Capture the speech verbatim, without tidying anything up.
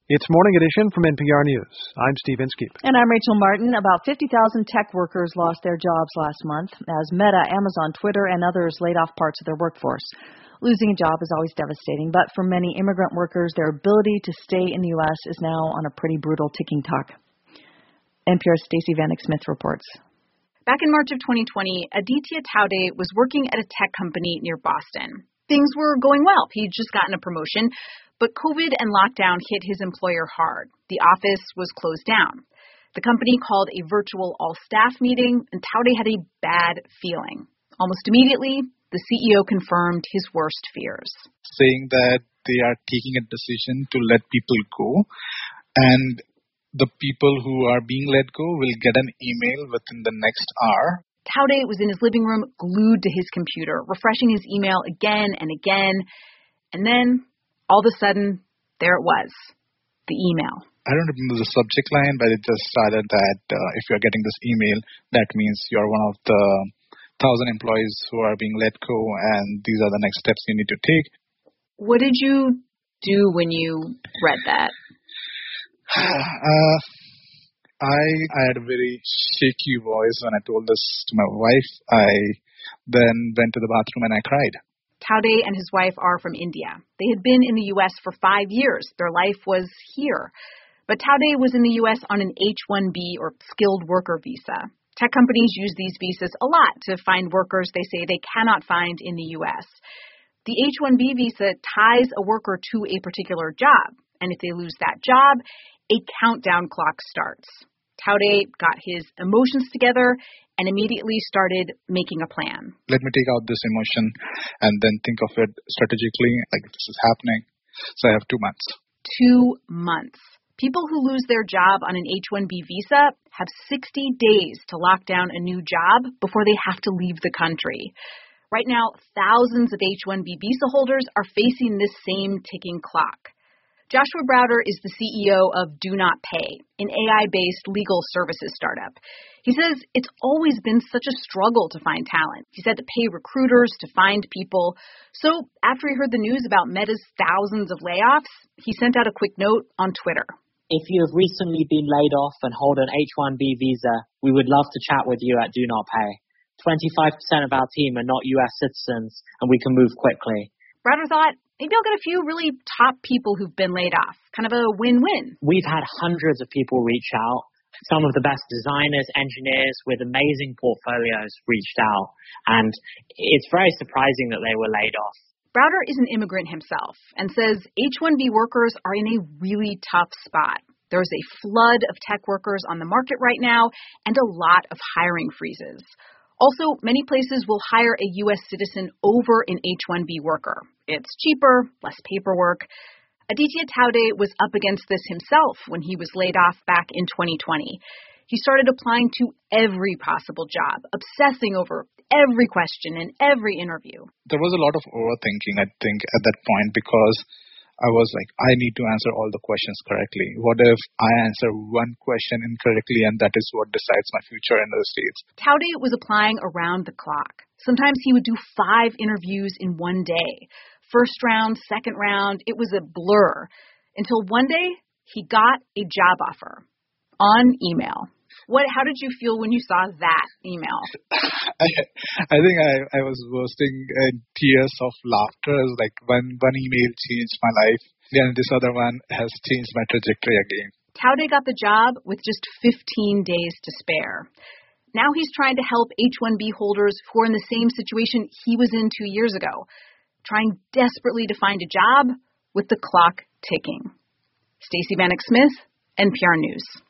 It's Morning Edition from N P R News. I'm Steve Inskeep. And I'm Rachel Martin. About fifty thousand tech workers lost their jobs last month as Meta, Amazon, Twitter, and others laid off parts of their workforce. Losing a job is always devastating, but for many immigrant workers, their ability to stay in the U S is now on a pretty brutal ticking clock. N P R's Stacey Vanek Smith reports. Back in March of twenty twenty, Aditya Taude was working at a tech company near Boston. Things were going well. He'd just gotten a promotion, but COVID and lockdown hit his employer hard. The office was closed down. The company called a virtual all-staff meeting, and Taude had a bad feeling. Almost immediately, the C E O confirmed his worst fears. Saying that they are taking a decision to let people go, and the people who are being let go will get an email within the next hour. Taude was in his living room, glued to his computer, refreshing his email again and again. And then, all of a sudden, there it was, the email. I don't remember the subject line, but it just started that uh, if you're getting this email, that means you're one of the thousand employees who are being let go, and these are the next steps you need to take. What did you do when you read that? uh, I, I had a very shaky voice when I told this to my wife. I then went to the bathroom and I cried. Taude and his wife are from India. They had been in the U S for five years. Their life was here. But Taude was in the U S on an H one B or skilled worker visa. Tech companies use these visas a lot to find workers they say they cannot find in the U S. The H one B visa ties a worker to a particular job. And if they lose that job, a countdown clock starts. Taude got his emotions together and immediately started making a plan. Let me take out this emotion and then think of it strategically, like this is happening. So I have two months. Two months. People who lose their job on an H one B visa have sixty days to lock down a new job before they have to leave the country. Right now, thousands of H one B visa holders are facing this same ticking clock. Joshua Browder is the C E O of Do Not Pay, an A I-based legal services startup. He says it's always been such a struggle to find talent. He's had to pay recruiters to find people. So after he heard the news about Meta's thousands of layoffs, he sent out a quick note on Twitter. If you have recently been laid off and hold an H one B visa, we would love to chat with you at Do Not Pay. twenty-five percent of our team are not U S citizens, and we can move quickly. Browder thought, maybe I'll get a few really top people who've been laid off. Kind of a win-win. We've had hundreds of people reach out. Some of the best designers, engineers with amazing portfolios reached out. And it's very surprising that they were laid off. Browder is an immigrant himself and says H one B workers are in a really tough spot. There's a flood of tech workers on the market right now and a lot of hiring freezes. Also, many places will hire a U S citizen over an H one B worker. It's cheaper, less paperwork. Aditya Taude was up against this himself when he was laid off back in twenty twenty. He started applying to every possible job, obsessing over every question in every interview. There was a lot of overthinking, I think, at that point because I was like, I need to answer all the questions correctly. What if I answer one question incorrectly and that is what decides my future in the States? Taude was applying around the clock. Sometimes he would do five interviews in one day. First round, second round, it was a blur. Until one day, he got a job offer on email. What? How did you feel when you saw that email? I, I think I, I was bursting in tears of laughter. It was like one, one email changed my life, and this other one has changed my trajectory again. Taude got the job with just fifteen days to spare. Now he's trying to help H one B holders who are in the same situation he was in two years ago, trying desperately to find a job with the clock ticking. Stacey Vanek Smith, N P R News.